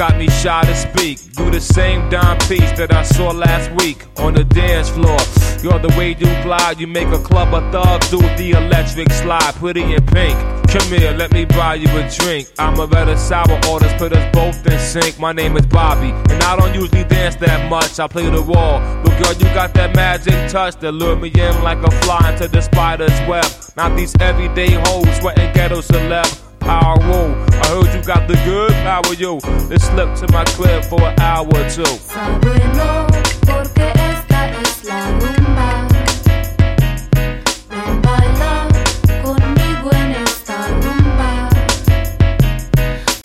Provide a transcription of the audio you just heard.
got me shy to speak. You the same dime piece that I saw last week on the dance floor. You're the way you glide, you make a club of thugs do the electric slide, pretty in pink. Come here, let me buy you a drink. I'm a better sour orders, put us both in sync. My name is Bobby, and I don't usually dance that much. I play the wall, but girl, you got that magic touch that lure me in like a fly into the spider's web. Not these everyday hoes, sweating ghetto celeb. Power roll, I heard you got the good power, yo. Let's slip to my crib for an hour or two. Sabe no, porque